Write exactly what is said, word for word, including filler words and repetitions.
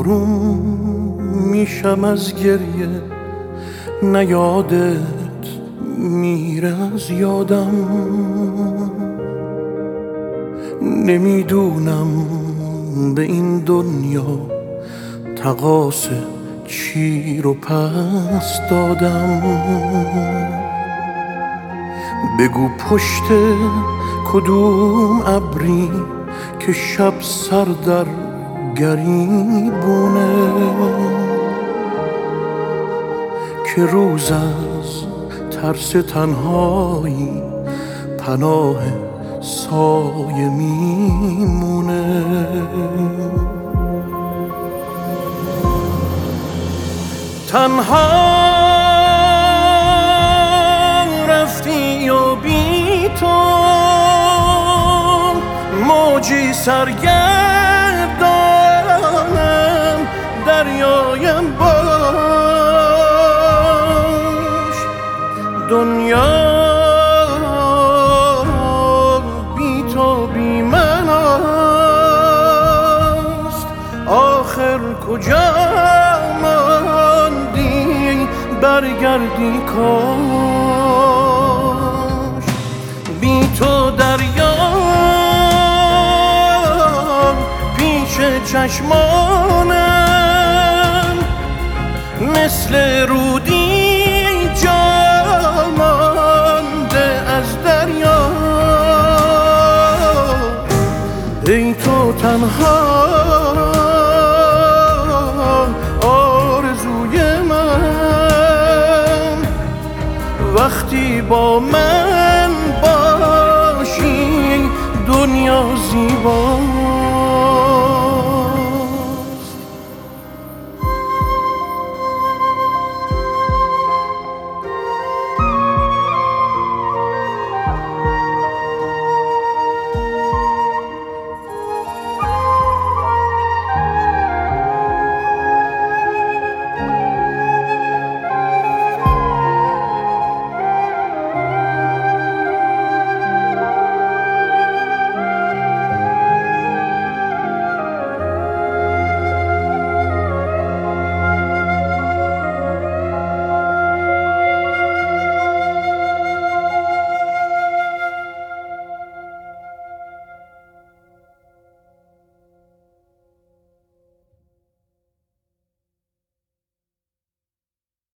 آروم میشم از گریه، نه یادت میره از یادم. نمیدونم به این دنیا تقاص چی رو پس دادم. بگو پشت کدوم ابری که شب سر در گریبونه، که روز از ترس تنهایی پناه سایه میمونه. تنها رفتی و بی تو موجی سرگردانم، دریایم باش. دنیا بی تو بی من است، آخر کجا ماندی برگردی کاش. بی تو دریا پیش چشمانم مثل رودی جا مانده از دریا. ای تو تنها آرزوی من، وقتی با من باشی دنیا زیبا.